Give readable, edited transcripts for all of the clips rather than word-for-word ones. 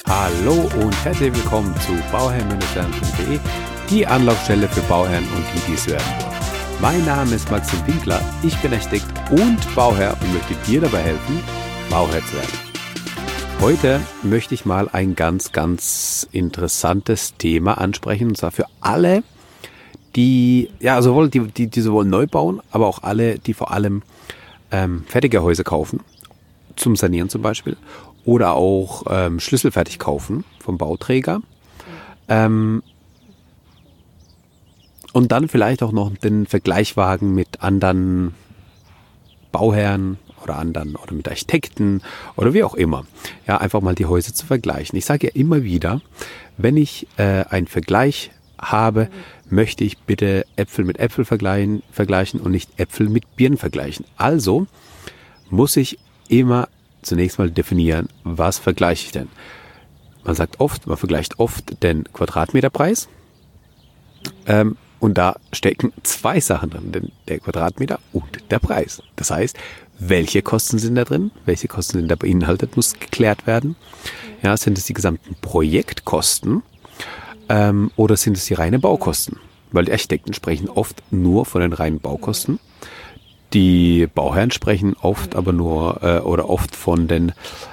Hallo und herzlich willkommen zu bauherrn-werden.de, die Anlaufstelle für Bauherren und die es werden wollen. Mein Name ist Maxim Winkler, ich bin Architekt und Bauherr und möchte dir dabei helfen, Bauherr zu werden. Heute möchte ich mal ein ganz interessantes Thema ansprechen, und zwar für alle, die sowohl neu bauen, aber auch alle, die vor allem fertige Häuser kaufen, zum Sanieren zum Beispiel, oder auch schlüsselfertig kaufen vom Bauträger. Und dann vielleicht auch noch den Vergleich wagen mit anderen Bauherren oder mit Architekten oder wie auch immer. Ja, einfach mal die Häuser zu vergleichen. Ich sage ja immer wieder, wenn ich einen Vergleich habe, möchte ich bitte Äpfel mit Äpfel vergleichen und nicht Äpfel mit Birnen vergleichen. Also muss ich immer zunächst mal definieren, was vergleiche ich denn? Man vergleicht oft den Quadratmeterpreis und da stecken zwei Sachen drin, der Quadratmeter und der Preis. Das heißt, welche Kosten sind da drin, welche Kosten sind da beinhaltet, muss geklärt werden. Ja, sind es die gesamten Projektkosten oder sind es die reinen Baukosten? Weil die Architekten sprechen oft nur von den reinen Baukosten. Die Bauherren sprechen oft von den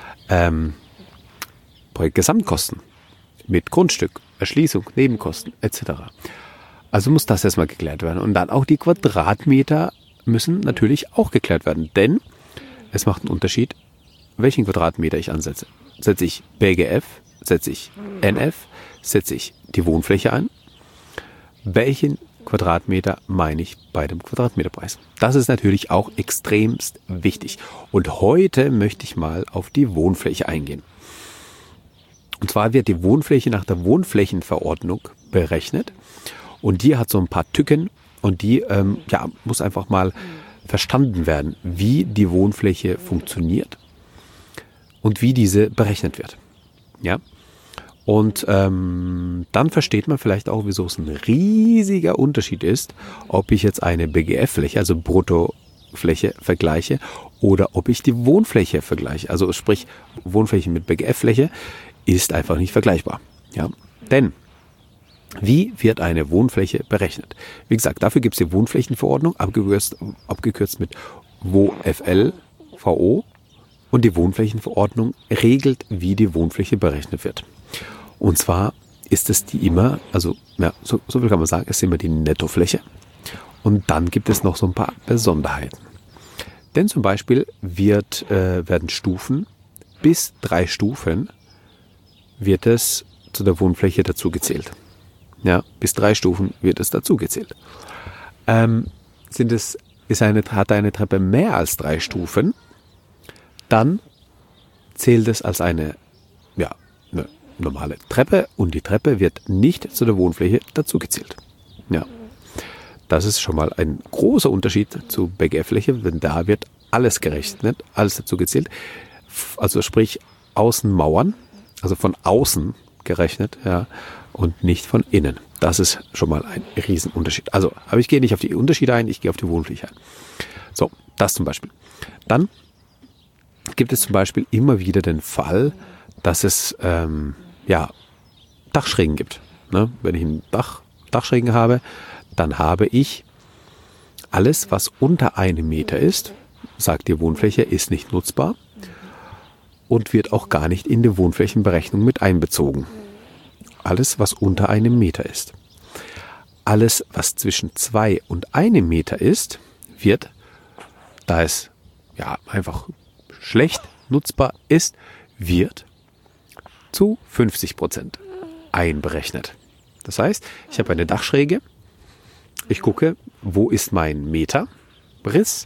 Projektgesamtkosten mit Grundstück, Erschließung, Nebenkosten etc. Also muss das erstmal geklärt werden. Und dann auch die Quadratmeter müssen natürlich auch geklärt werden, denn es macht einen Unterschied, welchen Quadratmeter ich ansetze. Setze ich BGF, setze ich NF, setze ich die Wohnfläche ein? Welchen Quadratmeter meine ich bei dem Quadratmeterpreis? Das ist natürlich auch extremst wichtig. Und heute möchte ich mal auf die Wohnfläche eingehen. Und zwar wird die Wohnfläche nach der Wohnflächenverordnung berechnet. Und die hat so ein paar Tücken und die muss einfach mal verstanden werden, wie die Wohnfläche funktioniert und wie diese berechnet wird. Ja? Und dann versteht man vielleicht auch, wieso es ein riesiger Unterschied ist, ob ich jetzt eine BGF-Fläche, also Bruttofläche, vergleiche oder ob ich die Wohnfläche vergleiche. Also sprich, Wohnfläche mit BGF-Fläche ist einfach nicht vergleichbar. Ja? Denn wie wird eine Wohnfläche berechnet? Wie gesagt, dafür gibt es die Wohnflächenverordnung, abgekürzt mit WFL-VO. Und die Wohnflächenverordnung regelt, wie die Wohnfläche berechnet wird. Und zwar ist es so viel kann man sagen, ist immer die Nettofläche. Und dann gibt es noch so ein paar Besonderheiten. Denn zum Beispiel werden Stufen, bis 3 Stufen wird es zu der Wohnfläche dazugezählt. Ja, bis 3 Stufen wird es dazugezählt. Hat eine Treppe mehr als 3 Stufen, dann zählt es als eine normale Treppe und die Treppe wird nicht zu der Wohnfläche dazugezählt. Ja, das ist schon mal ein großer Unterschied zu BGF-Fläche, denn da wird alles gerechnet, alles dazugezählt. Also sprich Außenmauern, also von außen gerechnet, ja, und nicht von innen. Das ist schon mal ein Riesenunterschied. Also, aber ich gehe nicht auf die Unterschiede ein, ich gehe auf die Wohnfläche ein. So, das zum Beispiel. Dann gibt es zum Beispiel immer wieder den Fall, dass es Dachschrägen gibt. Ne? Wenn ich einen Dachschrägen habe, dann habe ich alles, was unter 1 Meter ist, sagt die Wohnfläche, ist nicht nutzbar und wird auch gar nicht in die Wohnflächenberechnung mit einbezogen. Alles, was unter 1 Meter ist. Alles, was zwischen 2 und 1 Meter ist, wird, da es einfach schlecht nutzbar ist, wird zu 50% einberechnet. Das heißt, ich habe eine Dachschräge, ich gucke, wo ist mein Meterriss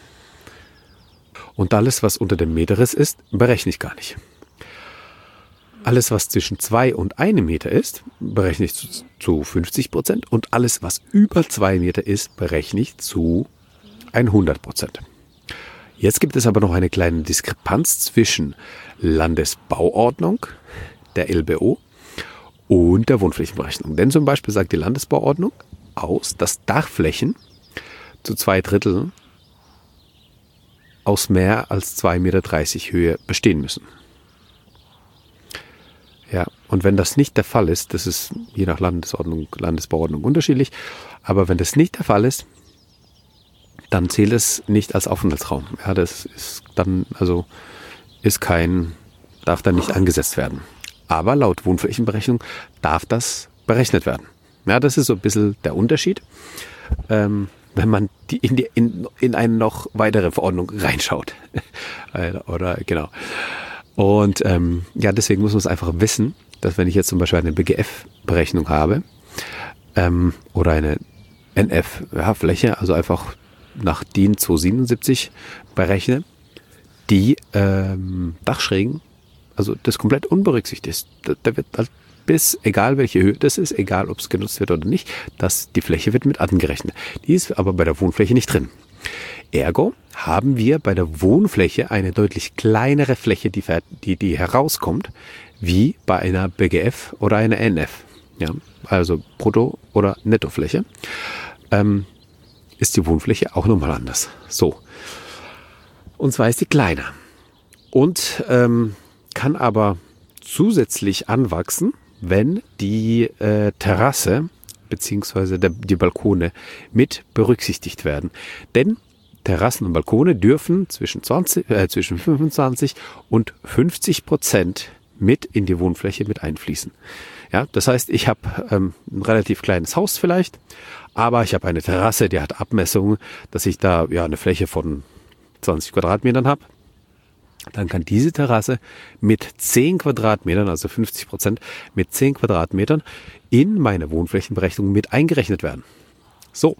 und alles, was unter dem Meterriss ist, berechne ich gar nicht. Alles, was zwischen 2 und 1 Meter ist, berechne ich zu 50% und alles, was über 2 Meter ist, berechne ich zu 100%. Jetzt gibt es aber noch eine kleine Diskrepanz zwischen Landesbauordnung, der LBO, und der Wohnflächenberechnung. Denn zum Beispiel sagt die Landesbauordnung aus, dass Dachflächen zu 2/3 aus mehr als 2,30 Meter Höhe bestehen müssen. Ja, und wenn das nicht der Fall ist, das ist je nach Landesbauordnung unterschiedlich, aber wenn das nicht der Fall ist, dann zählt es nicht als Aufenthaltsraum. Ja, das ist dann, darf dann nicht angesetzt werden. Aber laut Wohnflächenberechnung darf das berechnet werden. Ja, das ist so ein bisschen der Unterschied, wenn man in eine noch weitere Verordnung reinschaut. Oder genau. Und deswegen muss man es einfach wissen, dass wenn ich jetzt zum Beispiel eine BGF-Berechnung habe oder eine NF-Fläche, also einfach nach DIN 277 berechne, die Dachschrägen, also das komplett unberücksichtigt ist. Da wird halt egal welche Höhe das ist, egal ob es genutzt wird oder nicht, die Fläche wird mit angerechnet. Die ist aber bei der Wohnfläche nicht drin. Ergo haben wir bei der Wohnfläche eine deutlich kleinere Fläche, die herauskommt, wie bei einer BGF oder einer NF. Ja, also Brutto- oder Nettofläche. Ist die Wohnfläche auch nochmal anders. So. Und zwar ist die kleiner. Und kann aber zusätzlich anwachsen, wenn die Terrasse bzw. die Balkone mit berücksichtigt werden. Denn Terrassen und Balkone dürfen zwischen 25 und 50% mit in die Wohnfläche mit einfließen. Ja, das heißt, ich habe ein relativ kleines Haus vielleicht, aber ich habe eine Terrasse, die hat Abmessungen, dass ich da eine Fläche von 20 Quadratmetern habe. Dann kann diese Terrasse mit 10 Quadratmetern, also 50%, mit 10 Quadratmetern in meine Wohnflächenberechnung mit eingerechnet werden. So.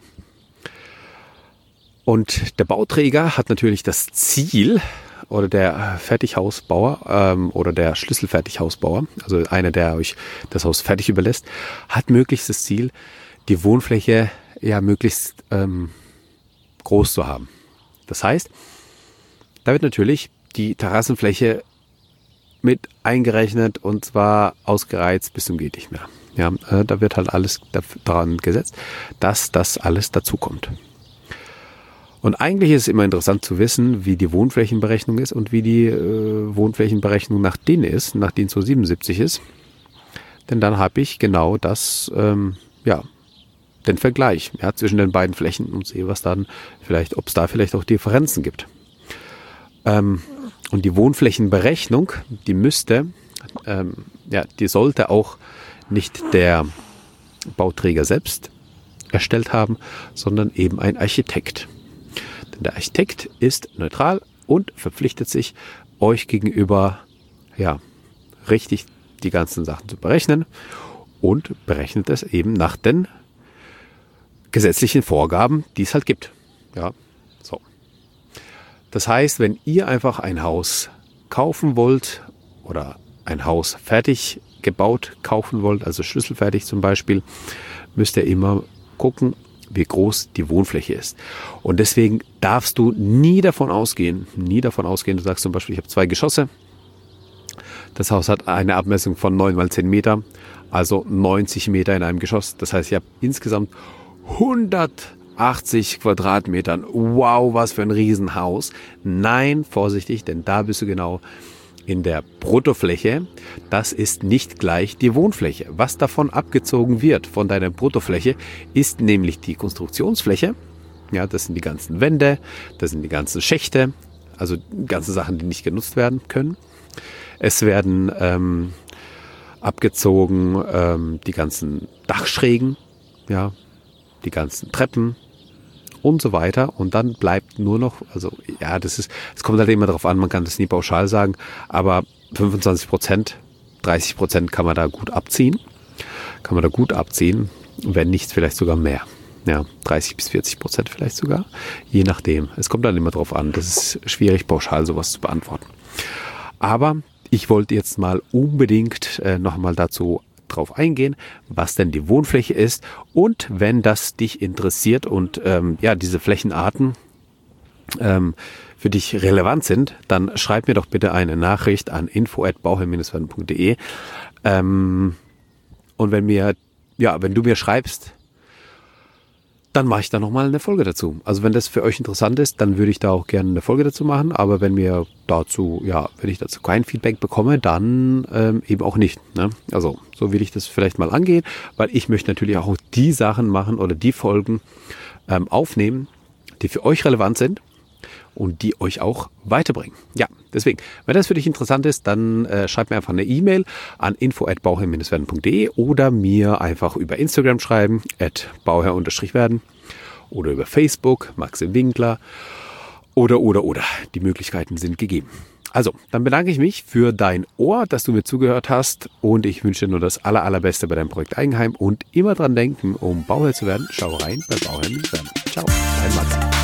Und der Bauträger hat natürlich das Ziel, oder der Fertighausbauer oder der Schlüsselfertighausbauer, also einer, der euch das Haus fertig überlässt, hat möglichst das Ziel, die Wohnfläche möglichst groß zu haben. Das heißt, da wird natürlich die Terrassenfläche mit eingerechnet und zwar ausgereizt bis zum geht nicht mehr. Ja, da wird halt alles daran gesetzt, dass das alles dazukommt. Und eigentlich ist es immer interessant zu wissen, wie die Wohnflächenberechnung ist und wie die Wohnflächenberechnung nach DIN ist, nach DIN 277 ist. Denn dann habe ich genau das, den Vergleich zwischen den beiden Flächen und sehe, ob es da vielleicht auch Differenzen gibt. Und die Wohnflächenberechnung, die sollte auch nicht der Bauträger selbst erstellt haben, sondern eben ein Architekt. Denn der Architekt ist neutral und verpflichtet sich, euch gegenüber richtig die ganzen Sachen zu berechnen und berechnet es eben nach den gesetzlichen Vorgaben, die es halt gibt. Ja, so. Das heißt, wenn ihr einfach ein Haus kaufen wollt oder ein Haus fertig gebaut kaufen wollt, also schlüsselfertig zum Beispiel, müsst ihr immer gucken, wie groß die Wohnfläche ist. Und deswegen darfst du nie davon ausgehen, du sagst zum Beispiel, ich habe 2 Geschosse, das Haus hat eine Abmessung von 9 mal 10 Meter, also 90 Meter in einem Geschoss. Das heißt, ich habe insgesamt 180 Quadratmetern. Wow, was für ein Riesenhaus. Nein, vorsichtig, denn da bist du genau in der Bruttofläche. Das ist nicht gleich die Wohnfläche. Was davon abgezogen wird von deiner Bruttofläche, ist nämlich die Konstruktionsfläche. Ja, das sind die ganzen Wände, das sind die ganzen Schächte, also ganze Sachen, die nicht genutzt werden können. Es werden abgezogen die ganzen Dachschrägen, ja, die ganzen Treppen und so weiter. Und dann bleibt nur noch, es kommt halt immer darauf an, man kann das nie pauschal sagen, aber 25%, 30% kann man da gut abziehen. Wenn nicht, vielleicht sogar mehr. Ja, 30-40% vielleicht sogar, je nachdem. Es kommt dann immer darauf an, das ist schwierig, pauschal sowas zu beantworten. Aber ich wollte jetzt mal unbedingt nochmal dazu drauf eingehen, was denn die Wohnfläche ist, und wenn das dich interessiert und diese Flächenarten für dich relevant sind, dann schreib mir doch bitte eine Nachricht an info@bauherr-werden.de und wenn du mir schreibst, dann mache ich da nochmal eine Folge dazu. Also wenn das für euch interessant ist, dann würde ich da auch gerne eine Folge dazu machen. Aber wenn wenn ich dazu kein Feedback bekomme, dann eben auch nicht. Ne? Also so will ich das vielleicht mal angehen, weil ich möchte natürlich auch die Sachen machen oder die Folgen aufnehmen, die für euch relevant sind und die euch auch weiterbringen. Ja, deswegen, wenn das für dich interessant ist, dann schreib mir einfach eine E-Mail an info@bauherr-werden.de oder mir einfach über Instagram schreiben, @bauherr_werden oder über Facebook, Maxim Winkler oder. Die Möglichkeiten sind gegeben. Also, dann bedanke ich mich für dein Ohr, dass du mir zugehört hast und ich wünsche dir nur das Allerbeste bei deinem Projekt Eigenheim und immer dran denken, um Bauherr zu werden, schau rein bei Bauherr-werden. Ciao, dein Max.